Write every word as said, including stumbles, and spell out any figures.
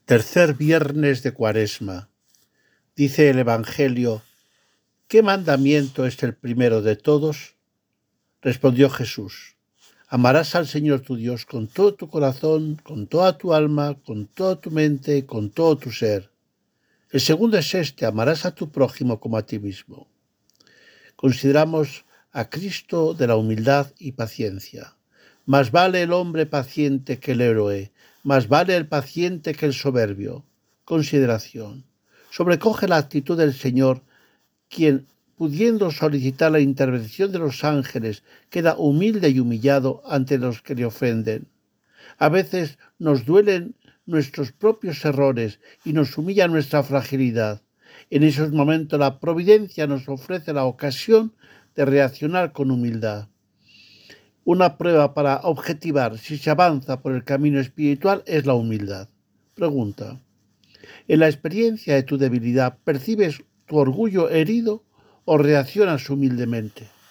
Tercer viernes de Cuaresma. Dice el Evangelio: ¿qué mandamiento es el primero de todos? Respondió Jesús: amarás al Señor tu Dios con todo tu corazón, con toda tu alma, con toda tu mente, con todo tu ser. El segundo es este: amarás a tu prójimo como a ti mismo. Consideramos a Cristo de la humildad y paciencia. Más vale el hombre paciente que el héroe, más vale el paciente que el soberbio. Consideración. Sobrecoge la actitud del Señor, quien, pudiendo solicitar la intervención de los ángeles, queda humilde y humillado ante los que le ofenden. A veces nos duelen nuestros propios errores y nos humilla nuestra fragilidad. En esos momentos la providencia nos ofrece la ocasión de reaccionar con humildad. Una prueba para objetivar si se avanza por el camino espiritual es la humildad. Pregunta: ¿en la experiencia de tu debilidad percibes tu orgullo herido o reaccionas humildemente?